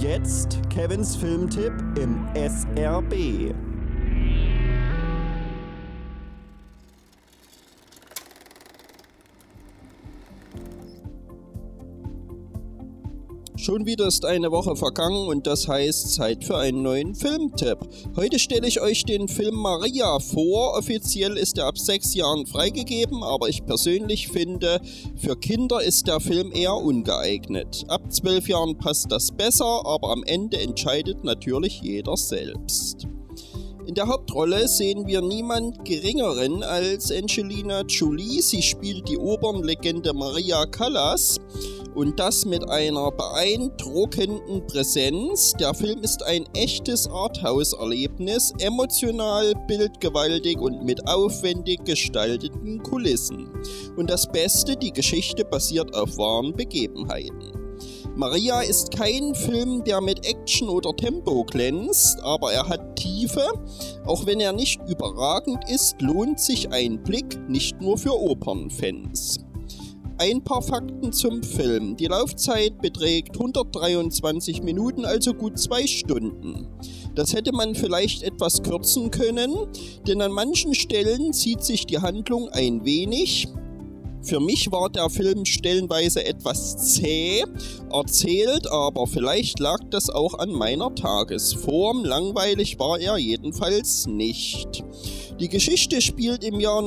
jetzt Kevins Filmtipp im SRB. Schon wieder ist eine Woche vergangen und das heißt Zeit für einen neuen Filmtipp. Heute stelle ich euch den Film Maria vor. Offiziell ist er ab 6 Jahren freigegeben, aber ich persönlich finde, für Kinder ist der Film eher ungeeignet. Ab 12 Jahren passt das besser, aber am Ende entscheidet natürlich jeder selbst. In der Hauptrolle sehen wir niemand Geringeren als Angelina Jolie. Sie spielt die Opernlegende Maria Callas und das mit einer beeindruckenden Präsenz. Der Film ist ein echtes Arthouse-Erlebnis, emotional, bildgewaltig und mit aufwendig gestalteten Kulissen. Und das Beste, die Geschichte basiert auf wahren Begebenheiten. Maria ist kein Film, der mit Action oder Tempo glänzt, aber er hat Tiefe. Auch wenn er nicht überragend ist, lohnt sich ein Blick, nicht nur für Opernfans. Ein paar Fakten zum Film. Die Laufzeit beträgt 123 Minuten, also gut 2 Stunden. Das hätte man vielleicht etwas kürzen können, denn an manchen Stellen zieht sich die Handlung ein wenig. Für mich war der Film stellenweise etwas zäh erzählt, aber vielleicht lag das auch an meiner Tagesform. Langweilig war er jedenfalls nicht. Die Geschichte spielt im Jahr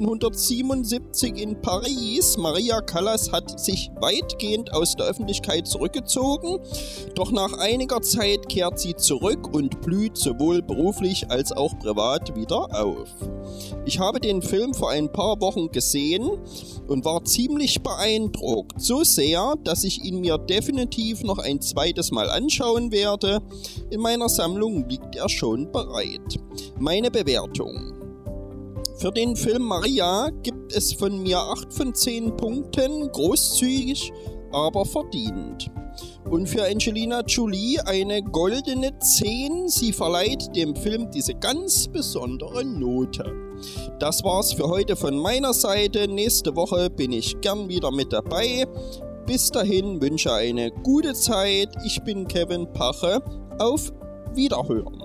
1977 in Paris. Maria Callas hat sich weitgehend aus der Öffentlichkeit zurückgezogen, doch nach einiger Zeit kehrt sie zurück und blüht sowohl beruflich als auch privat wieder auf. Ich habe den Film vor ein paar Wochen gesehen und war ziemlich beeindruckt. So sehr, dass ich ihn mir definitiv noch ein zweites Mal anschauen werde. In meiner Sammlung liegt er schon bereit. Meine Bewertung. Für den Film Maria gibt es von mir 8 von 10 Punkten, großzügig, aber verdient. Und für Angelina Jolie eine goldene 10. Sie verleiht dem Film diese ganz besondere Note. Das war's für heute von meiner Seite. Nächste Woche bin ich gern wieder mit dabei. Bis dahin wünsche eine gute Zeit. Ich bin Kevin Pache. Auf Wiederhören.